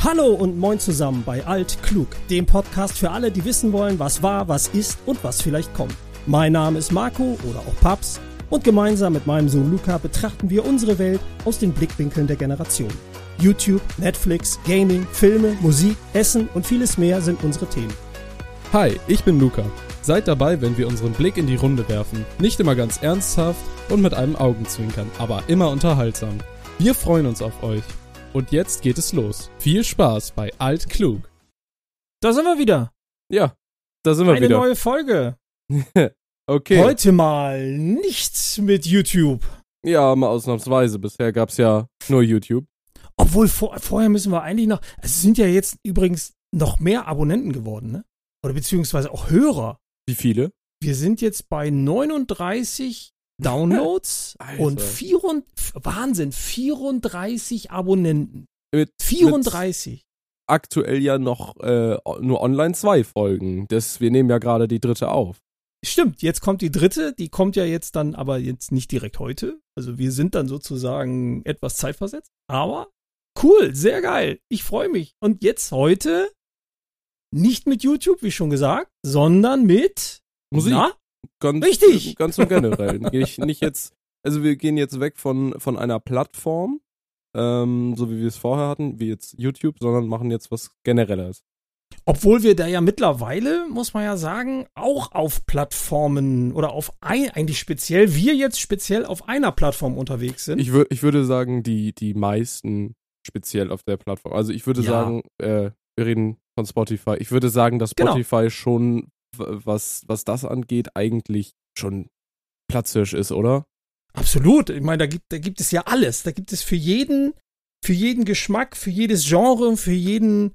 Hallo und moin zusammen bei Alt Klug, dem Podcast für alle, die wissen wollen, was war, was ist und was vielleicht kommt. Mein Name ist Marco oder auch Paps und gemeinsam mit meinem Sohn Luca betrachten wir unsere Welt aus den Blickwinkeln der Generation. YouTube, Netflix, Gaming, Filme, Musik, Essen und vieles mehr sind unsere Themen. Hi, ich bin Luca. Seid dabei, wenn wir unseren Blick in die Runde werfen. Nicht immer ganz ernsthaft und mit einem Augenzwinkern, aber immer unterhaltsam. Wir freuen uns auf euch. Und jetzt geht es los. Viel Spaß bei Alt Klug. Da sind wir wieder. Ja, da sind wir wieder. Eine neue Folge. Okay. Heute mal nichts mit YouTube. Ja, mal ausnahmsweise. Bisher gab's ja nur YouTube. Obwohl, vorher müssen wir eigentlich noch, es sind ja jetzt übrigens noch mehr Abonnenten geworden, ne? Oder beziehungsweise auch Hörer. Wie viele? Wir sind jetzt bei 39 Downloads und 34 Abonnenten. Mit 34. Aktuell ja noch nur online 2 Folgen. Wir nehmen ja gerade die 3. auf. Stimmt, jetzt kommt die 3, die kommt ja jetzt dann aber jetzt nicht direkt heute. Also wir sind dann sozusagen etwas zeitversetzt. Aber cool, sehr geil. Ich freue mich. Und jetzt heute nicht mit YouTube, wie schon gesagt, sondern mit Musik. Na? Ganz, Richtig. Ganz im Generellen. Wir gehen jetzt weg von einer Plattform, so wie wir es vorher hatten, wie jetzt YouTube, sondern machen jetzt was Generelles. Obwohl wir da ja mittlerweile, muss man ja sagen, auch auf Plattformen oder eigentlich speziell, wir jetzt speziell auf einer Plattform unterwegs sind. Ich würde sagen, die meisten speziell auf der Plattform. Also ich würde sagen, wir reden von Spotify. Ich würde sagen, dass Spotify schon, was das angeht, eigentlich schon Platzhirsch ist, oder? Absolut. Ich meine, da gibt es ja alles. Da gibt es für jeden Geschmack, für jedes Genre, für jede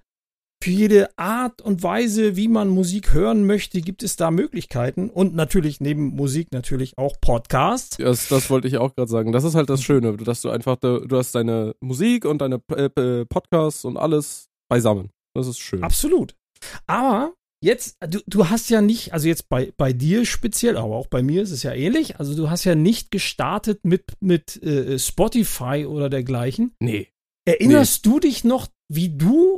Art und Weise, wie man Musik hören möchte, gibt es da Möglichkeiten. Und natürlich neben Musik natürlich auch Podcasts. Das wollte ich auch gerade sagen. Das ist halt das Schöne, dass du einfach, du hast deine Musik und deine Podcasts und alles beisammen. Das ist schön. Absolut. Aber jetzt, du hast ja nicht, also jetzt bei dir speziell, aber auch bei mir ist es ja ähnlich. Also du hast ja nicht gestartet mit Spotify oder dergleichen. Nee. Erinnerst du dich noch, wie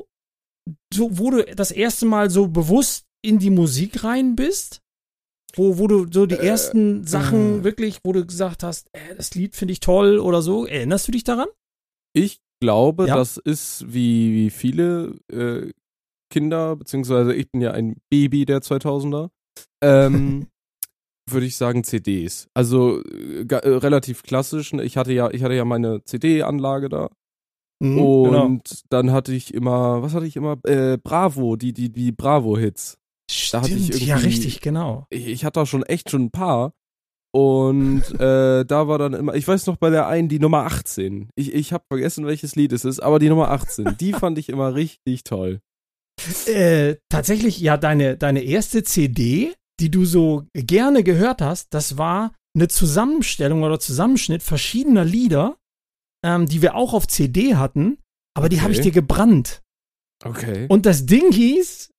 wo du das erste Mal so bewusst in die Musik rein bist? Wo du so die ersten Sachen wirklich, wo du gesagt hast, das Lied finde ich toll oder so. Erinnerst du dich daran? Ich glaube, das ist wie viele Kinder, beziehungsweise ich bin ja ein Baby der 2000er, würde ich sagen CDs. Also relativ klassisch. Ich hatte ja meine CD-Anlage da. Und dann hatte ich immer, Bravo, die Bravo-Hits. Stimmt, da hatte ich ja richtig, genau. Ich hatte da schon ein paar. Und da war dann immer, ich weiß noch bei der einen, die Nummer 18. Ich habe vergessen, welches Lied es ist, aber die Nummer 18, die fand ich immer richtig toll. Tatsächlich, ja, deine erste CD, die du so gerne gehört hast, das war eine Zusammenstellung oder Zusammenschnitt verschiedener Lieder, die wir auch auf CD hatten, aber die habe ich dir gebrannt. Okay. Und das Ding hieß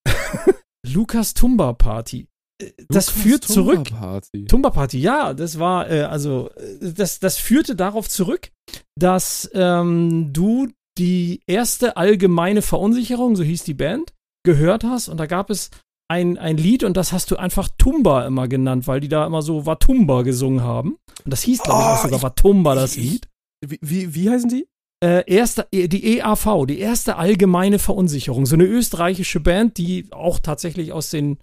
Lukas Tumba Party. Das führt zurück. Tumba Party, ja, das war, das führte darauf zurück, dass du die erste allgemeine Verunsicherung, so hieß die Band, gehört hast und da gab es ein Lied und das hast du einfach Tumba immer genannt, weil die da immer so Watumba gesungen haben. Und das hieß, glaube ich, auch sogar Watumba, das Lied. Wie heißen die? Die EAV, die erste allgemeine Verunsicherung. So eine österreichische Band, die auch tatsächlich aus den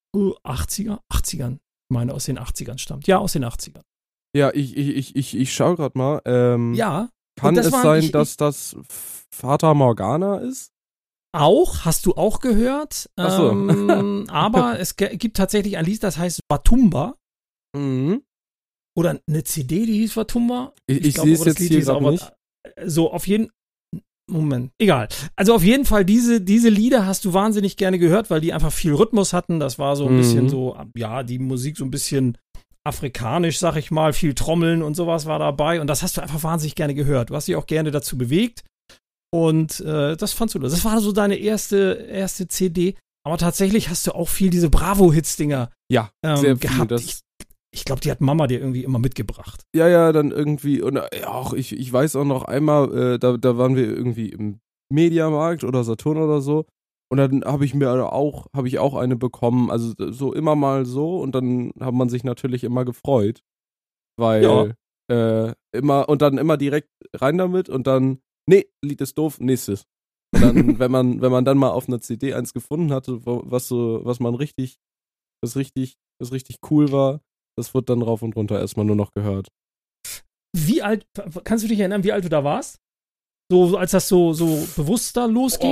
80ern, ich meine, aus den 80ern stammt. Ja, aus den 80ern. Ja, ich schau grad mal. Ja. Kann es sein, dass das Fata Morgana ist? Auch, hast du auch gehört. Ach so. Aber es gibt tatsächlich ein Lied, das heißt Watumba. Mhm. Oder eine CD, die hieß Watumba. Ich sehe es jetzt hier gerade nicht. So, auf jeden Moment, egal. Also auf jeden Fall, diese Lieder hast du wahnsinnig gerne gehört, weil die einfach viel Rhythmus hatten. Das war so ein bisschen so, ja, die Musik so ein bisschen afrikanisch, sag ich mal, viel Trommeln und sowas war dabei. Und das hast du einfach wahnsinnig gerne gehört. Du hast dich auch gerne dazu bewegt. Und das fandst du, das war so deine erste CD. Aber tatsächlich hast du auch viel diese Bravo-Hits-Dinger sehr gehabt. viel, Ich glaube, die hat Mama dir irgendwie immer mitgebracht. Ja, dann irgendwie, und auch ich weiß auch noch einmal, da waren wir irgendwie im Mediamarkt oder Saturn oder so. Und dann habe ich auch eine bekommen, also so immer mal so. Und dann hat man sich natürlich immer gefreut, weil immer direkt rein damit und dann, nee, Lied ist doof, nächstes. Und dann, wenn man dann mal auf einer CD eins gefunden hatte, was richtig cool war, das wird dann rauf und runter erstmal nur noch gehört. Wie alt, kannst du dich erinnern, wie alt du da warst? So, als das so bewusst da losging?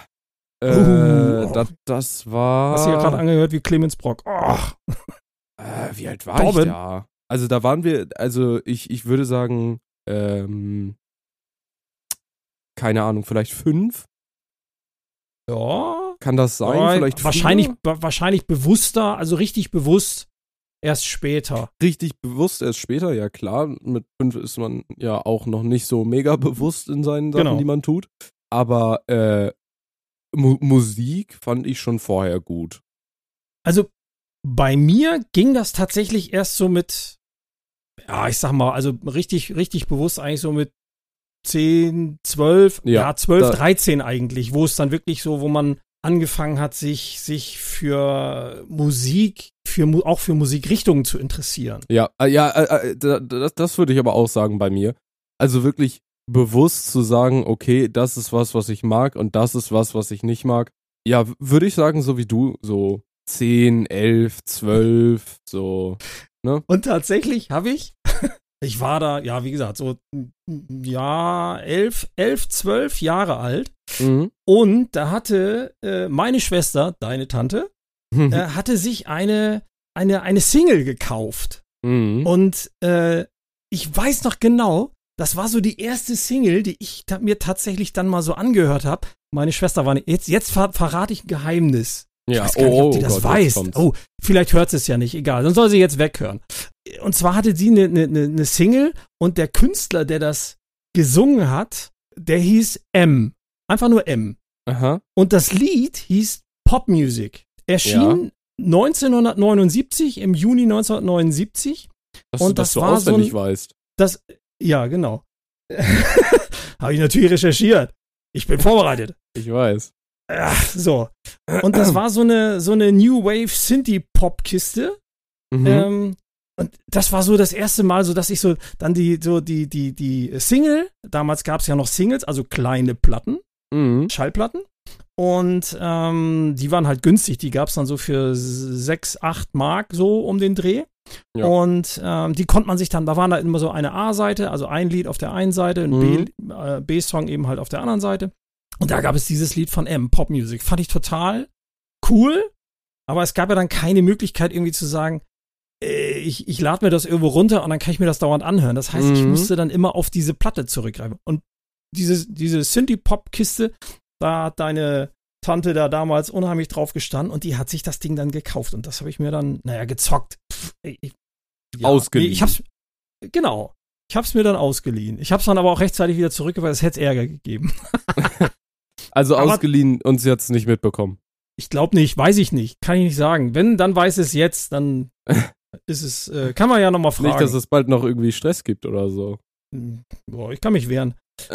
Das war... Hast du ja gerade angehört wie Clemens Brock. Wie alt war ich da? Also da waren wir, ich würde sagen, keine Ahnung, vielleicht 5? Ja. Kann das sein? Vielleicht wahrscheinlich bewusster, also richtig bewusst erst später. Richtig bewusst erst später, ja klar. Mit 5 ist man ja auch noch nicht so mega bewusst in seinen Sachen, die man tut. Aber Musik fand ich schon vorher gut. Also bei mir ging das tatsächlich erst so mit, ja, ich sag mal, also richtig bewusst eigentlich so mit 10, 12, 12, 13 eigentlich, wo es dann wirklich so, wo man angefangen hat, sich für Musik, auch für Musikrichtungen zu interessieren. Das würde ich aber auch sagen bei mir. Also wirklich bewusst zu sagen, okay, das ist was ich mag und das ist was ich nicht mag. Ja, würde ich sagen, so wie du, so 10, 11, 12, so, ne? Und tatsächlich habe ich war da, ja, wie gesagt, so, 11, 12 Jahre alt. Mhm. Und da hatte meine Schwester, deine Tante, hatte sich eine Single gekauft. Mhm. Und ich weiß noch genau, das war so die erste Single, die ich mir tatsächlich dann mal so angehört habe. Meine Schwester war jetzt verrate ich ein Geheimnis. Ich weiß gar nicht, ob die das weiß. Oh, vielleicht hört sie es ja nicht, egal. Dann soll sie jetzt weghören. Und zwar hatte sie eine Single und der Künstler, der das gesungen hat, der hieß M. Einfach nur M. Aha. Und das Lied hieß Pop Music. Erschien 1979, im Juni 1979. Und das du auswendig weißt. Ja, genau. Habe ich natürlich recherchiert. Ich bin vorbereitet. Ich weiß. So. Und das war so eine New Wave Synthie-Pop-Kiste. Mhm. Und das war so das erste Mal, so dass ich so dann die Single, damals gab es ja noch Singles, also kleine Platten, Schallplatten. Und die waren halt günstig, die gab es dann so für 6, 8 Mark so um den Dreh. Ja. Und die konnte man sich dann, da waren da immer so eine A-Seite, also ein Lied auf der einen Seite, ein B-Song eben halt auf der anderen Seite. Und da gab es dieses Lied von M, Pop Music. Fand ich total cool, aber es gab ja dann keine Möglichkeit irgendwie zu sagen, ich lade mir das irgendwo runter und dann kann ich mir das dauernd anhören. Das heißt, ich musste dann immer auf diese Platte zurückgreifen. Und diese Synthie-Pop-Kiste, da hat deine Tante da damals unheimlich drauf gestanden und die hat sich das Ding dann gekauft. Und das habe ich mir dann, gezockt. Ausgeliehen. Ich hab's mir dann ausgeliehen. Ich hab's dann aber auch rechtzeitig wieder zurückgebracht, es hätte Ärger gegeben. Also aber ausgeliehen und sie hat's nicht mitbekommen. Ich glaube nicht, weiß ich nicht, kann ich nicht sagen. Wenn, dann weiß es jetzt, dann ist es, kann man ja nochmal fragen. Nicht, dass es bald noch irgendwie Stress gibt oder so. Boah, ich kann mich wehren.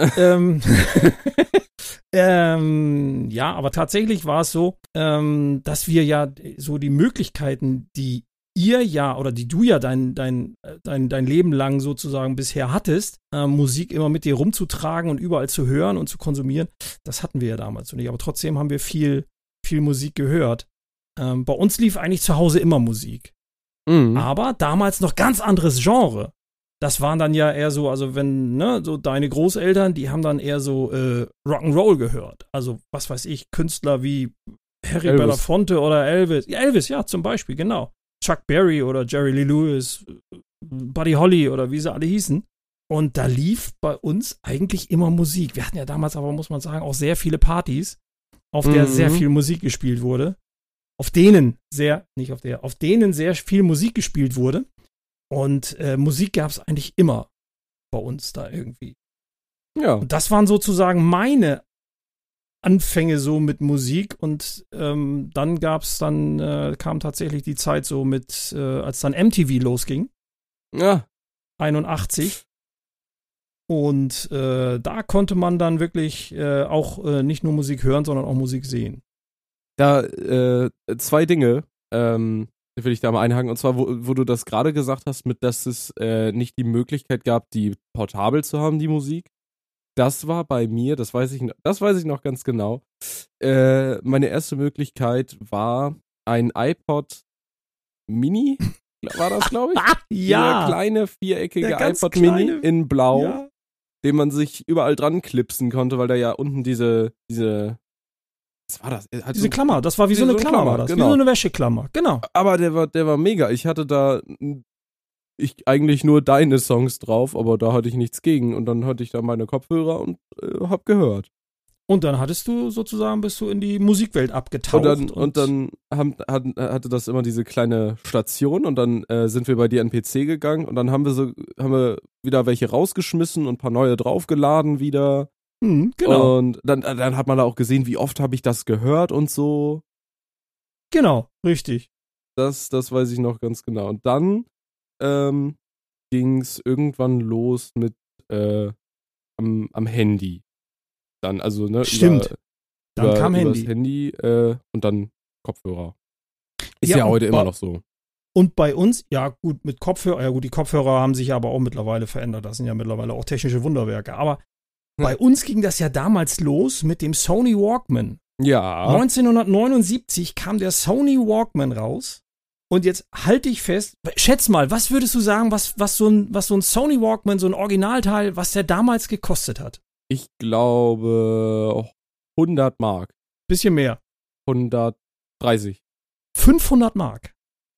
Ja, aber tatsächlich war es so, dass wir ja so die Möglichkeiten, die ihr ja oder die du ja dein Leben lang sozusagen bisher hattest, Musik immer mit dir rumzutragen und überall zu hören und zu konsumieren, das hatten wir ja damals nicht. Aber trotzdem haben wir viel Musik gehört. Bei uns lief eigentlich zu Hause immer Musik. Mhm. Aber damals noch ganz anderes Genre. Das waren dann ja eher so, also wenn, so deine Großeltern, die haben dann eher so Rock'n'Roll gehört. Also, was weiß ich, Künstler wie Harry Belafonte oder Elvis. Ja, Elvis, ja, zum Beispiel, genau. Chuck Berry oder Jerry Lee Lewis, Buddy Holly oder wie sie alle hießen. Und da lief bei uns eigentlich immer Musik. Wir hatten ja damals aber, muss man sagen, auch sehr viele Partys, auf der sehr viel Musik gespielt wurde. Auf denen sehr viel Musik gespielt wurde. Und Musik gab es eigentlich immer bei uns da irgendwie. Ja. Und das waren sozusagen meine Anfänge so mit Musik. Und dann kam tatsächlich die Zeit so mit, als dann MTV losging. Ja. 81. Und da konnte man dann wirklich auch nicht nur Musik hören, sondern auch Musik sehen. Da 2 Dinge will ich da mal einhaken. Und zwar, wo du das gerade gesagt hast, mit dass es nicht die Möglichkeit gab, die portabel zu haben, die Musik. Das war bei mir, das weiß ich noch ganz genau. Meine erste Möglichkeit war ein iPod Mini, war das, glaube ich? Ja. Der kleine, viereckige iPod Mini in Blau, ja. den man sich überall dran klipsen konnte, weil da ja unten diese was war das? Diese so, Klammer, das war wie so eine Klammer, war das. Genau. Wie so eine Wäscheklammer, genau. Aber der war mega. Ich hatte da eigentlich nur deine Songs drauf, aber da hatte ich nichts gegen. Und dann hatte ich da meine Kopfhörer und hab gehört. Und dann bist du in die Musikwelt abgetaucht. Und dann hatte das immer diese kleine Station und dann sind wir bei dir an den PC gegangen und dann haben wir wieder welche rausgeschmissen und ein paar neue draufgeladen wieder. Genau. Und dann hat man da auch gesehen, wie oft habe ich das gehört und so. Genau, richtig. Das weiß ich noch ganz genau. Und dann ging es irgendwann los mit am Handy. Dann, also, ne, stimmt. Dann kam Handy. Das Handy und dann Kopfhörer. Ist ja heute immer noch so. Und bei uns, ja gut, mit Kopfhörer, ja gut, die Kopfhörer haben sich aber auch mittlerweile verändert. Das sind ja mittlerweile auch technische Wunderwerke. Aber bei uns ging das ja damals los mit dem Sony Walkman. Ja. 1979 kam der Sony Walkman raus. Und jetzt halte ich fest, schätz mal, was würdest du sagen, was so ein Sony Walkman, so ein Originalteil, was der damals gekostet hat? Ich glaube 100 Mark. Bisschen mehr. 130. 500 Mark.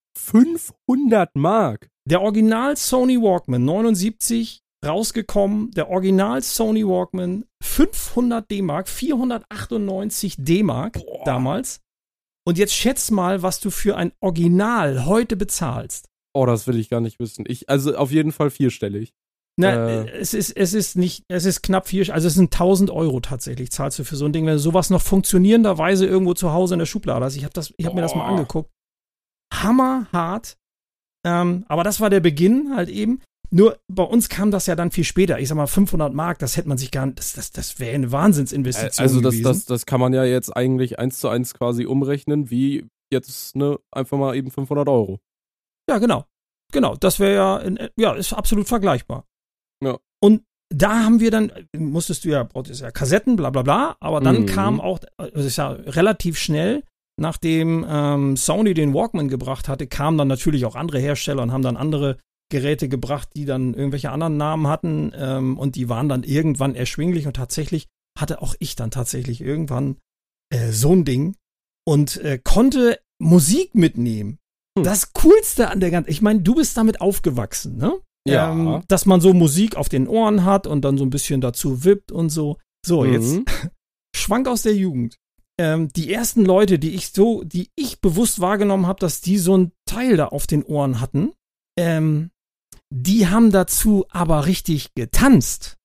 500 Mark? Der Original Sony Walkman, 79 rausgekommen, der Original Sony Walkman, 500 D-Mark, 498 D-Mark damals. Und jetzt schätz mal, was du für ein Original heute bezahlst. Oh, das will ich gar nicht wissen. Also auf jeden Fall 4-stellig. Na, es ist knapp 4, also es sind 1.000 Euro tatsächlich, zahlst du für so ein Ding, wenn du sowas noch funktionierenderweise irgendwo zu Hause in der Schublade hast. Ich habe mir das mal angeguckt. Hammerhart. Aber das war der Beginn halt eben. Nur bei uns kam das ja dann viel später. Ich sag mal, 500 Mark, das hätte man sich gar nicht, das wäre eine Wahnsinnsinvestition also gewesen. Das kann man ja jetzt eigentlich 1:1 quasi umrechnen, wie jetzt, ne, einfach mal eben 500 Euro. Ja, genau. Genau, das wäre ist absolut vergleichbar. Ja. Und da haben wir dann, brauchtest ja Kassetten, bla bla bla, aber dann kam auch, das ist ja relativ schnell, nachdem Sony den Walkman gebracht hatte, kamen dann natürlich auch andere Hersteller und haben dann andere Geräte gebracht, die dann irgendwelche anderen Namen hatten und die waren dann irgendwann erschwinglich und tatsächlich hatte auch ich dann tatsächlich irgendwann so ein Ding und konnte Musik mitnehmen. Das Coolste an der ganzen, ich meine, du bist damit aufgewachsen, ne? Ja. Dass man so Musik auf den Ohren hat und dann so ein bisschen dazu wippt und so. So, jetzt Schwank aus der Jugend. Die ersten Leute, die ich bewusst wahrgenommen habe, dass die so ein Teil da auf den Ohren hatten, die haben dazu aber richtig getanzt.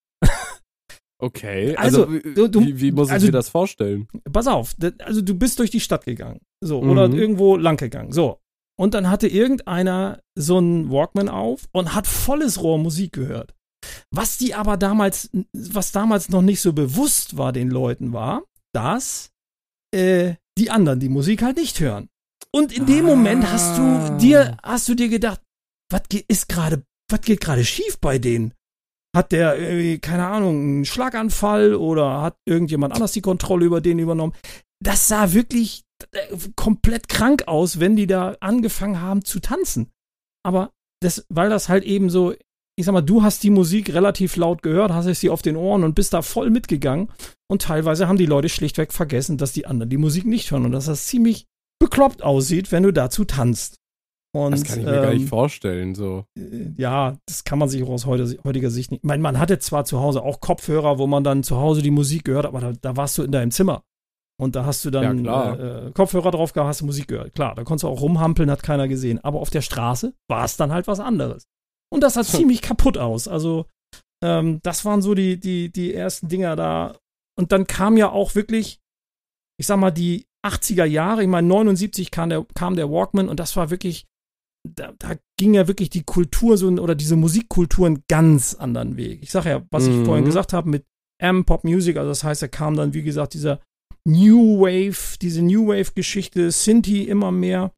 Okay, also wie muss ich mir das vorstellen? Pass auf, also du bist durch die Stadt gegangen, so, oder irgendwo lang gegangen, so. Und dann hatte irgendeiner so einen Walkman auf und hat volles Rohr Musik gehört. Was damals noch nicht so bewusst war den Leuten war, dass die anderen die Musik halt nicht hören. Und in dem Moment hast du dir gedacht, was geht gerade schief bei denen? Hat der irgendwie, keine Ahnung, einen Schlaganfall oder hat irgendjemand anders die Kontrolle über den übernommen? Das sah wirklich komplett krank aus, wenn die da angefangen haben zu tanzen. Aber weil das halt eben so, ich sag mal, du hast die Musik relativ laut gehört, hast sie auf den Ohren und bist da voll mitgegangen. Und teilweise haben die Leute schlichtweg vergessen, dass die anderen die Musik nicht hören und dass das ziemlich bekloppt aussieht, wenn du dazu tanzt. Und, das kann ich mir gar nicht vorstellen, so. Ja, das kann man sich auch aus heutiger Sicht nicht. Ich meine, man hatte zwar zu Hause auch Kopfhörer, wo man dann zu Hause die Musik gehört, aber da warst du in deinem Zimmer. Und da hast du dann Kopfhörer drauf gehabt, hast du Musik gehört. Klar, da konntest du auch rumhampeln, hat keiner gesehen. Aber auf der Straße war es dann halt was anderes. Und das sah ziemlich kaputt aus. Also, das waren so die ersten Dinger da. Und dann kam ja auch wirklich, ich sag mal, die 80er Jahre. Ich meine, 79 kam der Walkman und das war wirklich da ging ja wirklich die Kultur oder diese Musikkultur einen ganz anderen Weg. Ich sage ja, was ich vorhin gesagt habe mit Pop Music, also das heißt, da kam dann, wie gesagt, diese New Wave-Geschichte, Synthie immer mehr.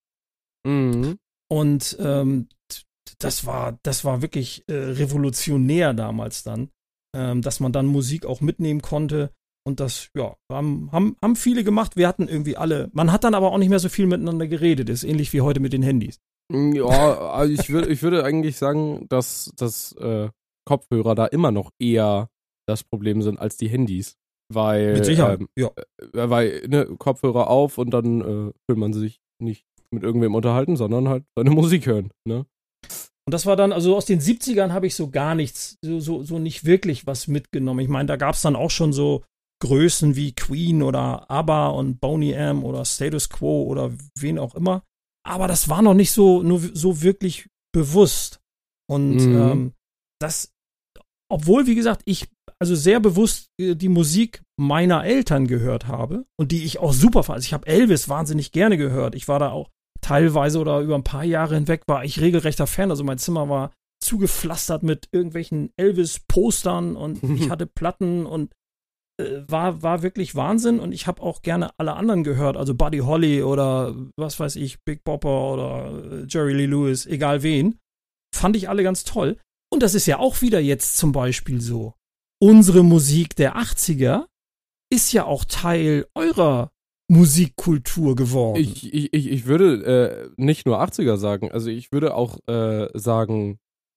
Und das war wirklich revolutionär damals dann, dass man dann Musik auch mitnehmen konnte. Und das, ja, haben viele gemacht. Wir hatten irgendwie alle, man hat dann aber auch nicht mehr so viel miteinander geredet. Ist ähnlich wie heute mit den Handys. Ja, also ich würde eigentlich sagen, dass Kopfhörer da immer noch eher das Problem sind als die Handys. Weil, mit Sicherheit, weil Kopfhörer auf und dann will man sich nicht mit irgendwem unterhalten, sondern halt seine Musik hören, ne? Und das war dann, also aus den 70ern habe ich so gar nichts, so nicht wirklich was mitgenommen. Ich meine, da gab es dann auch schon so Größen wie Queen oder ABBA und Boney M oder Status Quo oder wen auch immer. Aber das war noch nicht so wirklich bewusst. Und das, obwohl, wie gesagt, ich also sehr bewusst die Musik meiner Eltern gehört habe und die ich auch super fand. Also ich habe Elvis wahnsinnig gerne gehört. Ich war da auch teilweise oder über ein paar Jahre hinweg war ich regelrechter Fan. Also mein Zimmer war zugepflastert mit irgendwelchen Elvis-Postern und ich hatte Platten und war wirklich Wahnsinn. Und ich habe auch gerne alle anderen gehört. Also Buddy Holly oder was weiß ich, Big Bopper oder Jerry Lee Lewis, egal wen. Fand ich alle ganz toll. Und das ist ja auch wieder jetzt zum Beispiel so. Unsere Musik der 80er ist ja auch Teil eurer Musikkultur geworden. Ich würde nicht nur 80er sagen, also ich würde auch sagen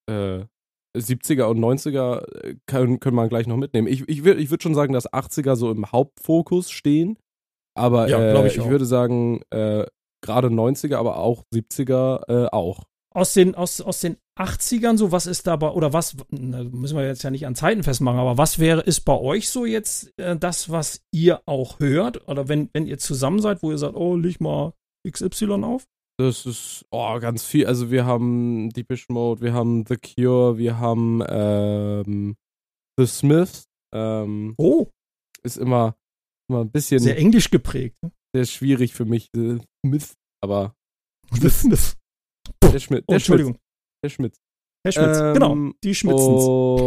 70er und 90er können man gleich noch mitnehmen. Ich würde schon sagen, dass 80er so im Hauptfokus stehen, aber ja, ich würde sagen, gerade 90er, aber auch 70er auch. Aus den 80ern so, was ist dabei, oder was, müssen wir jetzt ja nicht an Zeiten festmachen, aber was ist bei euch so jetzt das, was ihr auch hört? Oder wenn ihr zusammen seid, wo ihr sagt, oh, leg mal XY auf? Das ist ganz viel. Also wir haben Depeche Mode, wir haben The Cure, wir haben The Smiths. Ist immer ein bisschen sehr englisch geprägt. Ne? Sehr schwierig für mich. The Smiths, aber The Smiths. Der Schmidt. Entschuldigung. Der Schmidt. Herr Schmitz, genau. Die Schmitzens.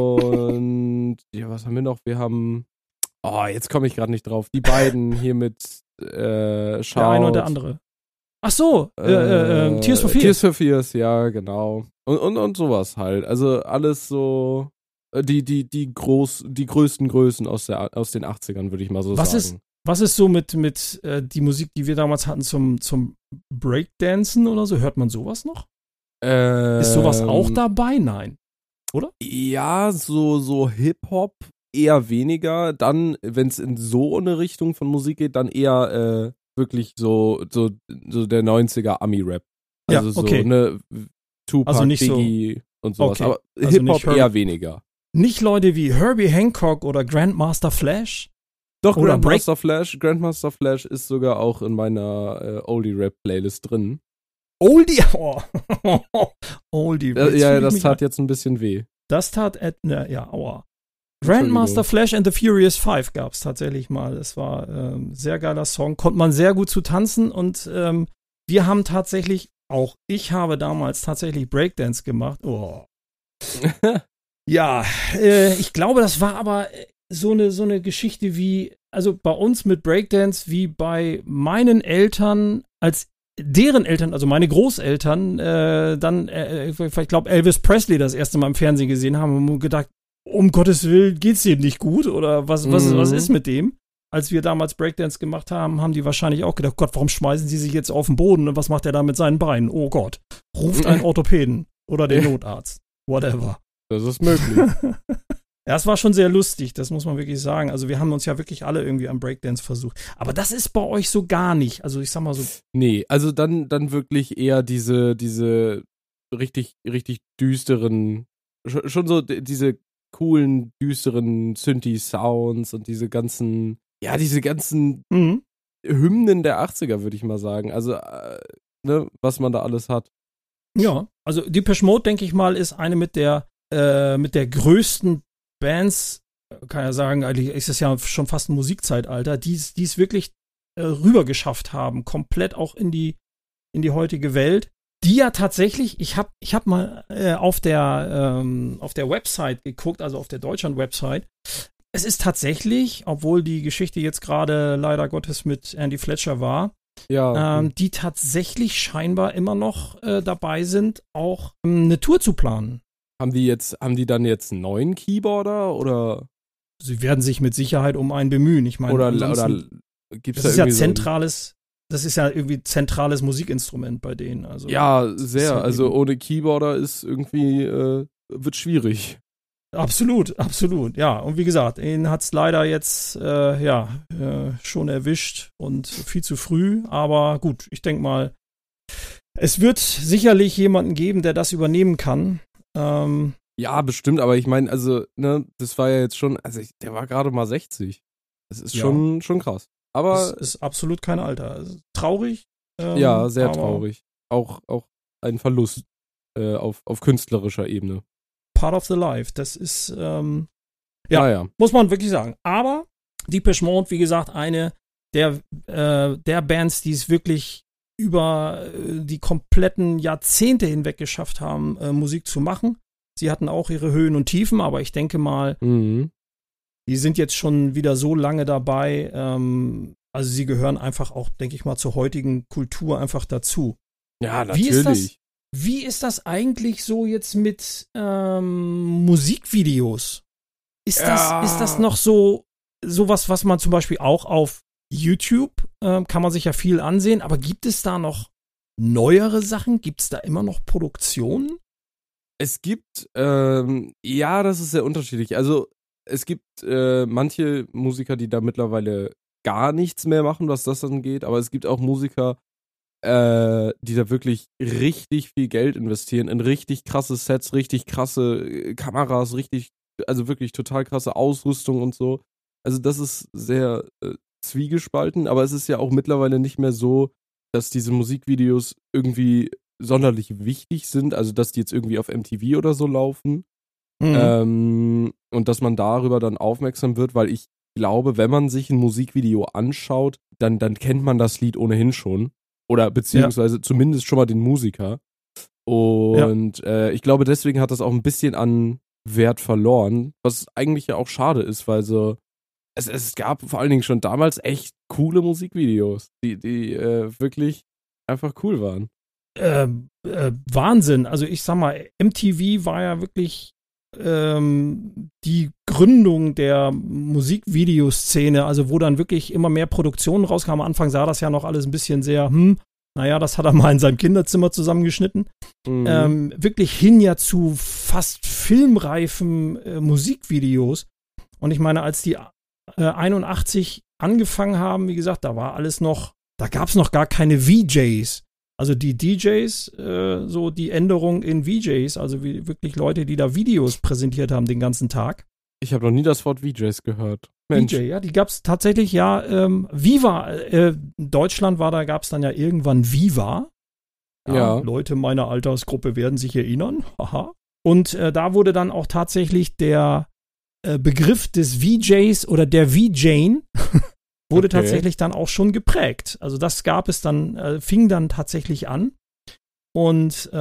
Und ja, was haben wir noch? Wir haben jetzt komme ich gerade nicht drauf. Die beiden hier mit Der eine und der andere. Ach so, Tears for Fears. Tears for Fears, ja, genau. Und sowas halt. Also alles so die größten Größen aus den 80ern, würde ich mal so sagen. Was ist so mit die Musik, die wir damals hatten zum Breakdancen oder so? Hört man sowas noch? Ist sowas auch dabei? Nein. Oder? Ja, so Hip-Hop eher weniger. Dann, wenn es in so eine Richtung von Musik geht, dann eher wirklich so der 90er Ami-Rap. Also ja, okay. So, ne, Tupac, also nicht Biggie so, und sowas. Okay. Aber also Hip-Hop eher weniger. Nicht Leute wie Herbie Hancock oder Grandmaster Flash? Doch, Grandmaster Flash ist sogar auch in meiner Oldie-Rap-Playlist drin. Oldie? Oh. Oldie. Das tat jetzt ein bisschen weh. Das tat, aua. Grandmaster Flash and the Furious Five gab es tatsächlich mal. Das war ein sehr geiler Song. Konnte man sehr gut zu tanzen und wir haben tatsächlich, auch ich habe damals tatsächlich Breakdance gemacht. Oh. Ja, ich glaube, das war aber so eine Geschichte wie, also bei uns mit Breakdance, wie bei meinen Eltern, als deren Eltern, also meine Großeltern, ich glaube, Elvis Presley das erste Mal im Fernsehen gesehen haben und gedacht, um Gottes Willen geht's dem nicht gut oder was ist mit dem? Als wir damals Breakdance gemacht haben, haben die wahrscheinlich auch gedacht, Gott, warum schmeißen sie sich jetzt auf den Boden und was macht er da mit seinen Beinen? Oh Gott, ruft einen Orthopäden oder den Notarzt, whatever. Das ist möglich. Ja, es war schon sehr lustig, das muss man wirklich sagen. Also wir haben uns ja wirklich alle irgendwie am Breakdance versucht. Aber das ist bei euch so gar nicht. Also ich sag mal so. Nee, also dann wirklich eher diese richtig, richtig düsteren, schon so diese coolen, düsteren Synthi-Sounds und diese ganzen Hymnen der 80er, würde ich mal sagen. Also, was man da alles hat. Ja, also Depeche Mode, denke ich mal, ist eine mit der größten Bands, kann ja sagen, eigentlich ist es ja schon fast ein Musikzeitalter, die es wirklich rüber geschafft haben, komplett auch in die heutige Welt. Die ja tatsächlich, ich hab mal auf der Website geguckt, also auf der Deutschland-Website. Es ist tatsächlich, obwohl die Geschichte jetzt gerade leider Gottes mit Andy Fletcher war, die tatsächlich scheinbar immer noch dabei sind, auch eine Tour zu planen. Haben die dann jetzt einen neuen Keyboarder oder? Sie werden sich mit Sicherheit um einen bemühen. Ich meine, oder gibt's das ist ja zentrales. Das ist ja irgendwie zentrales Musikinstrument bei denen. Also, ja, sehr. Ja also ohne Keyboarder ist irgendwie, wird schwierig. Absolut, absolut. Ja, und wie gesagt, ihn hat's leider jetzt schon erwischt und viel zu früh. Aber gut, ich denke mal, es wird sicherlich jemanden geben, der das übernehmen kann. Ja, bestimmt. Aber ich meine, also, ne, das war ja jetzt schon, also der war gerade mal 60. Das ist schon krass. Aber es ist absolut kein Alter. Also, traurig. Ja, sehr traurig. Auch ein Verlust auf künstlerischer Ebene. Part of the life. Das ist, muss man wirklich sagen. Aber Depeche Mode, wie gesagt, eine der Bands, die es wirklich über die kompletten Jahrzehnte hinweg geschafft haben, Musik zu machen. Sie hatten auch ihre Höhen und Tiefen, aber ich denke mal, die sind jetzt schon wieder so lange dabei. Also sie gehören einfach auch, denke ich mal, zur heutigen Kultur einfach dazu. Ja, natürlich. Wie ist das eigentlich so jetzt mit Musikvideos? Ist das noch sowas, was man zum Beispiel auch auf YouTube, kann man sich ja viel ansehen, aber gibt es da noch neuere Sachen? Gibt es da immer noch Produktionen? Es gibt, das ist sehr unterschiedlich. Also es gibt manche Musiker, die da mittlerweile gar nichts mehr machen, was das angeht, aber es gibt auch Musiker, die da wirklich richtig viel Geld investieren in richtig krasse Sets, richtig krasse Kameras, also wirklich total krasse Ausrüstung und so. Also das ist sehr zwiegespalten, aber es ist ja auch mittlerweile nicht mehr so, dass diese Musikvideos irgendwie sonderlich wichtig sind, also dass die jetzt irgendwie auf MTV oder so laufen. Und dass man darüber dann aufmerksam wird, weil ich glaube, wenn man sich ein Musikvideo anschaut, dann kennt man das Lied ohnehin schon. Oder beziehungsweise zumindest schon mal den Musiker. Und ich glaube, deswegen hat das auch ein bisschen an Wert verloren, was eigentlich ja auch schade ist, weil so es gab vor allen Dingen schon damals echt coole Musikvideos, die wirklich einfach cool waren. Wahnsinn. Also ich sag mal, MTV war ja wirklich die Gründung der Musikvideoszene, also wo dann wirklich immer mehr Produktionen rauskamen. Am Anfang sah das ja noch alles ein bisschen sehr, das hat er mal in seinem Kinderzimmer zusammengeschnitten. Wirklich hin ja zu fast filmreifen Musikvideos. Und ich meine, als die 81 angefangen haben, wie gesagt, da gab es noch gar keine VJs. Also die DJs, so die Änderung in VJs, also wirklich Leute, die da Videos präsentiert haben den ganzen Tag. Ich habe noch nie das Wort VJs gehört. Mensch. VJ, ja, die gab es tatsächlich, Viva, Deutschland da gab es dann ja irgendwann Viva. Ja. Leute meiner Altersgruppe werden sich erinnern. Haha. Und da wurde dann auch tatsächlich der Begriff des VJs oder der VJane wurde tatsächlich dann auch schon geprägt. Also das gab es dann, fing dann tatsächlich an. Und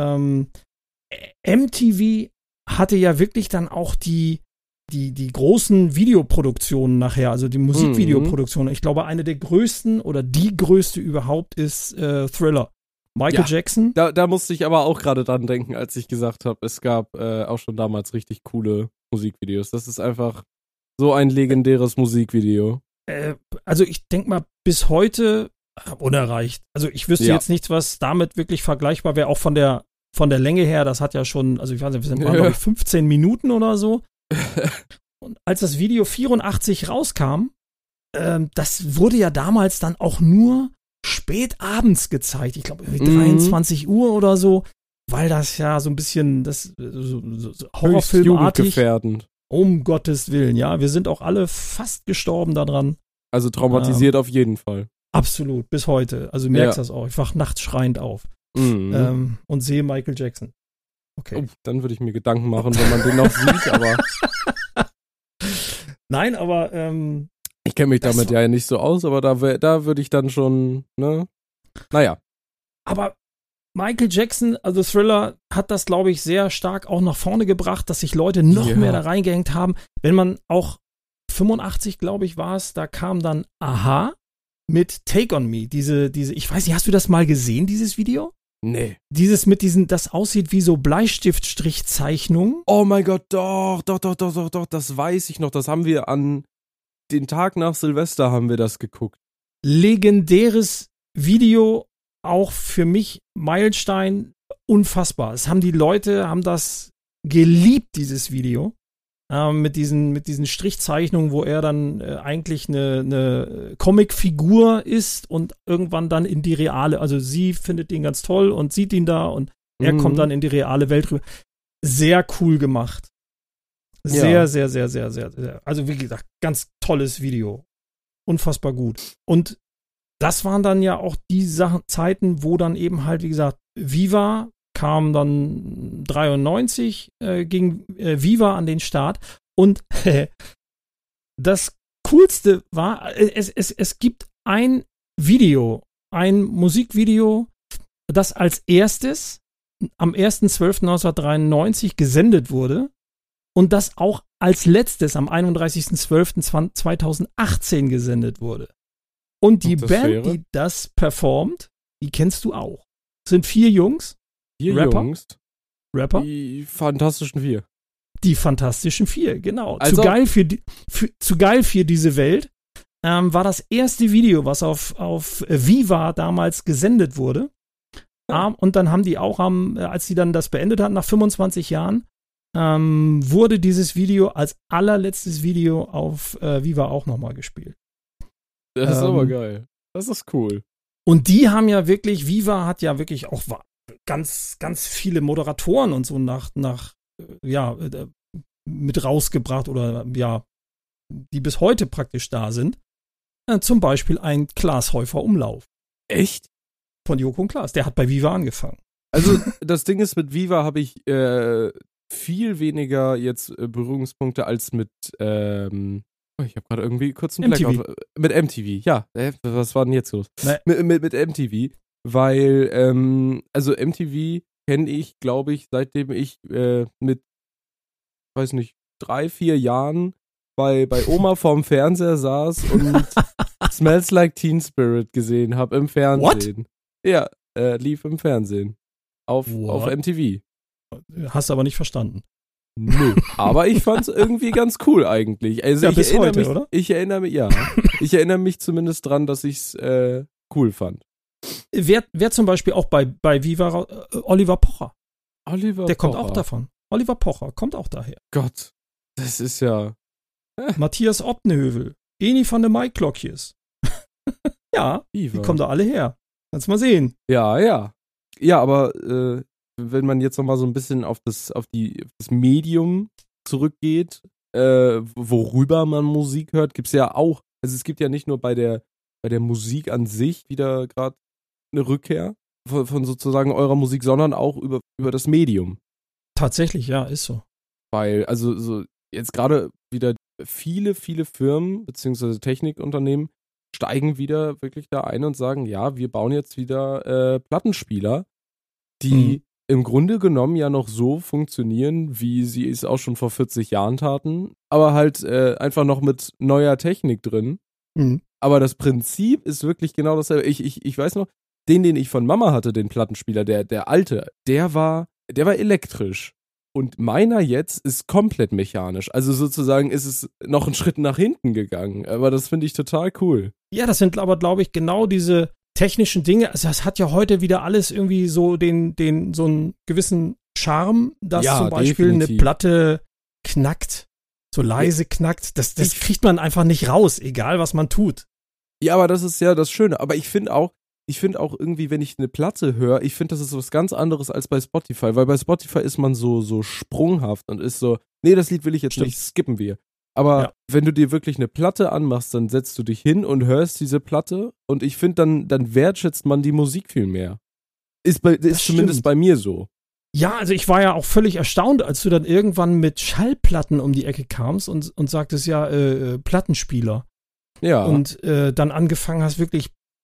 MTV hatte ja wirklich dann auch die großen Videoproduktionen nachher, also die Musikvideoproduktionen. Ich glaube, eine der größten oder die größte überhaupt ist Thriller. Michael Jackson. Da musste ich aber auch gerade dran denken, als ich gesagt habe, es gab auch schon damals richtig coole Musikvideos. Das ist einfach so ein legendäres Musikvideo. Also ich denke mal, bis heute unerreicht. Also ich wüsste jetzt nichts, was damit wirklich vergleichbar wäre, auch von der Länge her. Das hat ja schon, also ich weiß nicht, wir sind glaube ich 15 Minuten oder so. Und als das Video 84 rauskam, das wurde ja damals dann auch nur spät abends gezeigt. Ich glaube, 23 Uhr oder so, weil das ja so ein bisschen so Horrorfilmartig. Jugendgefährdend. Um Gottes Willen, ja. Wir sind auch alle fast gestorben daran. Also traumatisiert auf jeden Fall. Absolut, bis heute. Also du merkst das auch. Ich wach nachts schreiend auf und sehe Michael Jackson. Okay. Dann würde ich mir Gedanken machen, wenn man den noch sieht, aber Nein, aber ich kenne mich damit ja nicht so aus, aber da würde ich dann schon, ne? Naja. Aber Michael Jackson, also Thriller, hat das, glaube ich, sehr stark auch nach vorne gebracht, dass sich Leute noch mehr da reingehängt haben. Wenn man auch 85, glaube ich, war es, da kam dann Aha mit Take on Me. Diese, ich weiß nicht, hast du das mal gesehen, dieses Video? Nee. Dieses mit diesen, das aussieht wie so Bleistiftstrichzeichnungen. Oh mein Gott, doch, das weiß ich noch. Das haben wir an den Tag nach Silvester haben wir das geguckt. Legendäres Video, auch für mich Meilenstein, unfassbar. Es haben die Leute, haben das geliebt, dieses Video. Mit diesen Strichzeichnungen, wo er dann eigentlich eine Comicfigur ist und irgendwann dann in die reale, also sie findet ihn ganz toll und sieht ihn da und er kommt dann in die reale Welt rüber. Sehr cool gemacht. Sehr, sehr, sehr, sehr, sehr, sehr. Also wie gesagt, ganz tolles Video. Unfassbar gut. Und das waren dann ja auch die Zeiten, wo dann eben halt, wie gesagt, Viva kam dann 93, ging Viva an den Start. Und das Coolste war, es gibt ein Video, ein Musikvideo, das als erstes am 1.12.1993 gesendet wurde und das auch als letztes am 31.12.2018 gesendet wurde. Und die Band, die das performt, die kennst du auch. Das sind 4 Jungs. 4 Rapper. Die Fantastischen 4. Die Fantastischen 4, genau. Also, zu geil für diese Welt. War das erste Video, was auf Viva damals gesendet wurde. Und dann haben die auch, als sie dann das beendet hatten, nach 25 Jahren, wurde dieses Video als allerletztes Video auf Viva auch nochmal gespielt. Das ist aber geil. Das ist cool. Und die haben ja wirklich, Viva hat ja wirklich auch ganz, ganz viele Moderatoren und so mit rausgebracht oder die bis heute praktisch da sind. Zum Beispiel ein Klaas Häufer Umlauf. Echt? Von Joko und Klaas. Der hat bei Viva angefangen. Also das Ding ist, mit Viva habe ich viel weniger jetzt Berührungspunkte als mit ich habe gerade irgendwie kurz einen Blackout. Mit MTV, ja. Was war denn jetzt los? Mit MTV, weil, also MTV kenne ich, glaube ich, seitdem ich mit, weiß nicht, 3, 4 Jahren bei Oma vorm Fernseher saß und Smells Like Teen Spirit gesehen habe im Fernsehen. What? Ja, lief im Fernsehen. Auf MTV. Hast du aber nicht verstanden. Nö, aber ich fand's irgendwie ganz cool eigentlich. Also ja, bis heute, oder? Ich erinnere mich zumindest dran, dass ich's cool fand. Wer zum Beispiel auch bei Viva, Oliver Pocher. Der kommt auch davon. Oliver Pocher kommt auch daher. Gott, das ist ja... Matthias Optenhövel, Eni van der Maiklokjes. Ja, Viva. Die kommen da alle her. Kannst mal sehen. Ja. Ja, aber wenn man jetzt nochmal so ein bisschen auf das Medium zurückgeht, worüber man Musik hört, gibt's ja auch, also es gibt ja nicht nur bei der Musik an sich wieder gerade eine Rückkehr von sozusagen eurer Musik, sondern auch über das Medium. Tatsächlich, ja, ist so. Weil, also so jetzt gerade wieder viele, viele Firmen beziehungsweise Technikunternehmen steigen wieder wirklich da ein und sagen, ja, wir bauen jetzt wieder Plattenspieler, die im Grunde genommen ja noch so funktionieren, wie sie es auch schon vor 40 Jahren taten, aber halt einfach noch mit neuer Technik drin. Aber das Prinzip ist wirklich genau dasselbe. Ich weiß noch, den ich von Mama hatte, den Plattenspieler, der alte, der war elektrisch. Und meiner jetzt ist komplett mechanisch. Also sozusagen ist es noch einen Schritt nach hinten gegangen. Aber das finde ich total cool. Ja, das sind aber, glaube ich, genau diese technischen Dinge. Also das hat ja heute wieder alles irgendwie so so einen gewissen Charme, dass zum Beispiel definitiv eine Platte knackt, so leise knackt. Das kriegt man einfach nicht raus, egal was man tut. Ja, aber das ist ja das Schöne. Aber ich finde auch irgendwie, wenn ich eine Platte höre, ich finde, das ist was ganz anderes als bei Spotify, weil bei Spotify ist man so sprunghaft und ist so, nee, das Lied will ich jetzt nicht, skippen wir. Aber wenn du dir wirklich eine Platte anmachst, dann setzt du dich hin und hörst diese Platte und ich finde, dann wertschätzt man die Musik viel mehr. Ist zumindest bei mir so. Ja, also ich war ja auch völlig erstaunt, als du dann irgendwann mit Schallplatten um die Ecke kamst und sagtest ja, Plattenspieler. Ja. Und dann angefangen hast, wirklich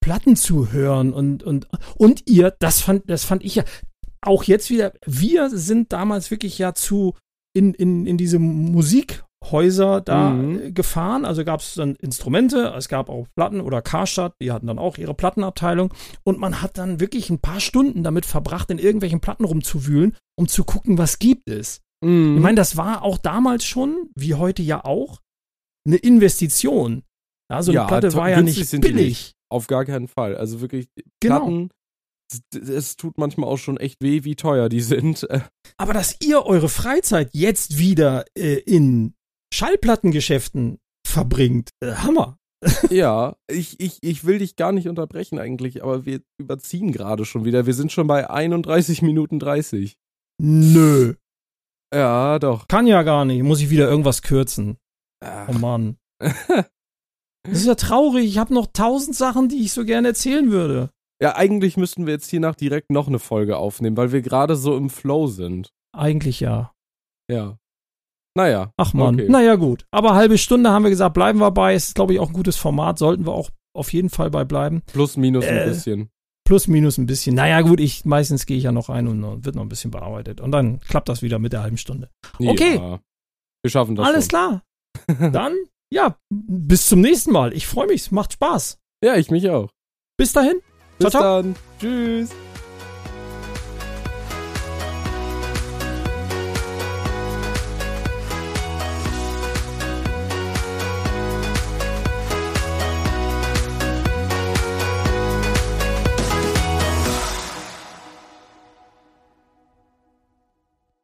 Platten zu hören und ihr, das fand ich ja auch jetzt wieder, wir sind damals wirklich ja in diese Musikhäuser da gefahren, also gab es dann Instrumente, es gab auch Platten oder Karstadt, die hatten dann auch ihre Plattenabteilung und man hat dann wirklich ein paar Stunden damit verbracht, in irgendwelchen Platten rumzuwühlen, um zu gucken, was gibt es. Ich meine, das war auch damals schon, wie heute ja auch, eine Investition. Ja, so eine Platte war ja nicht billig. Auf gar keinen Fall. Also wirklich, Platten, es tut manchmal auch schon echt weh, wie teuer die sind. Aber dass ihr eure Freizeit jetzt wieder in Schallplattengeschäften verbringt, Hammer. Ja, ich will dich gar nicht unterbrechen eigentlich, aber wir überziehen gerade schon wieder. Wir sind schon bei 31 Minuten 30. Nö. Ja, doch. Kann ja gar nicht. Muss ich wieder irgendwas kürzen. Ach. Oh Mann. Das ist ja traurig. Ich habe noch 1000 Sachen, die ich so gerne erzählen würde. Ja, eigentlich müssten wir jetzt hiernach direkt noch eine Folge aufnehmen, weil wir gerade so im Flow sind. Eigentlich ja. Ja. Naja. Ach Mann. Okay. Naja, gut. Aber halbe Stunde haben wir gesagt, bleiben wir bei. Es ist, glaube ich, auch ein gutes Format. Sollten wir auch auf jeden Fall bei bleiben. Plus, minus ein bisschen. Plus, minus ein bisschen. Naja, gut, meistens gehe ich ja noch rein und wird noch ein bisschen bearbeitet. Und dann klappt das wieder mit der halben Stunde. Okay. Ja, wir schaffen das Alles klar. Dann, ja, bis zum nächsten Mal. Ich freue mich. Macht Spaß. Ja, ich mich auch. Bis dahin. Bis dann. Tschüss.